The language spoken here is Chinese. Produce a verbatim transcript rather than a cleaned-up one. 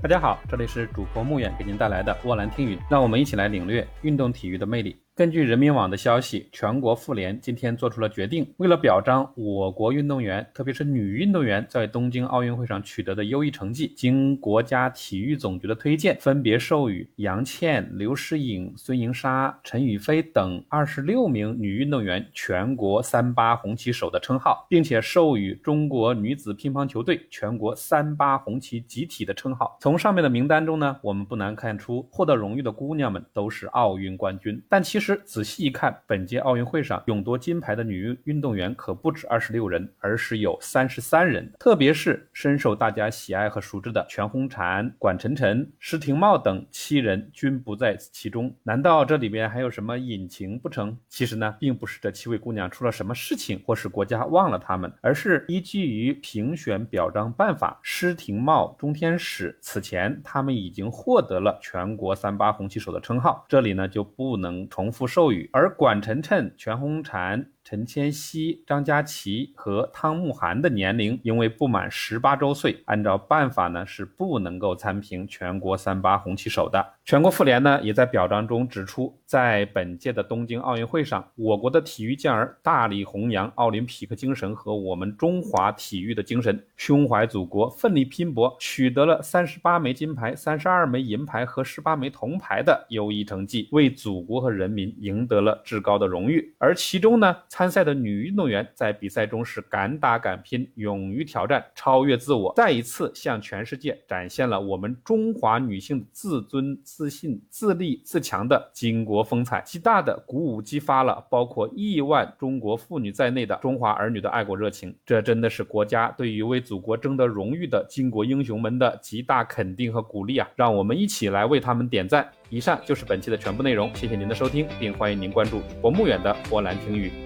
大家好，这里是主播穆远给您带来的沃兰听语，让我们一起来领略运动体育的魅力。根据人民网的消息，全国妇联今天做出了决定，为了表彰我国运动员，特别是女运动员在东京奥运会上取得的优异成绩，经国家体育总局的推荐，分别授予杨倩、刘诗颖、孙颖莎、陈雨菲等二十六名女运动员全国三八红旗手的称号，并且授予中国女子乒乓球队全国三八红旗集体的称号。从上面的名单中呢，我们不难看出获得荣誉的姑娘们都是奥运冠军，但其实仔细一看，本届奥运会上勇夺金牌的女运动员可不止二十六人，而是有三十三人，特别是深受大家喜爱和熟知的全红婵、管晨晨、施廷懋等七人均不在其中。难道这里边还有什么隐情不成？其实呢，并不是这七位姑娘出了什么事情，或是国家忘了她们，而是依据于评选表彰办法，施廷懋、钟天使此前他们已经获得了全国三八红旗手的称号，这里呢就不能重复授予。而管晨晨、全红婵、陈千曦、张家琪和汤慕涵的年龄因为不满十八周岁，按照办法呢是不能够参评全国三八红旗手的。全国妇联呢也在表彰中指出，在本届的东京奥运会上，我国的体育健儿大力弘扬奥林匹克精神和我们中华体育的精神，胸怀祖国，奋力拼搏，取得了三十八枚金牌、三十二枚银牌和十八枚铜牌的优异成绩，为祖国和人民赢得了至高的荣誉。而其中呢，参赛的女运动员在比赛中是敢打敢拼，勇于挑战，超越自我，再一次向全世界展现了我们中华女性的自尊、自信、自立、自强的巾帼风采，极大的鼓舞激发了包括亿万中国妇女在内的中华儿女的爱国热情。这真的是国家对于为祖国争得荣誉的巾帼英雄们的极大肯定和鼓励啊！让我们一起来为他们点赞。以上就是本期的全部内容，谢谢您的收听，并欢迎您关注主播穆远的波兰听语。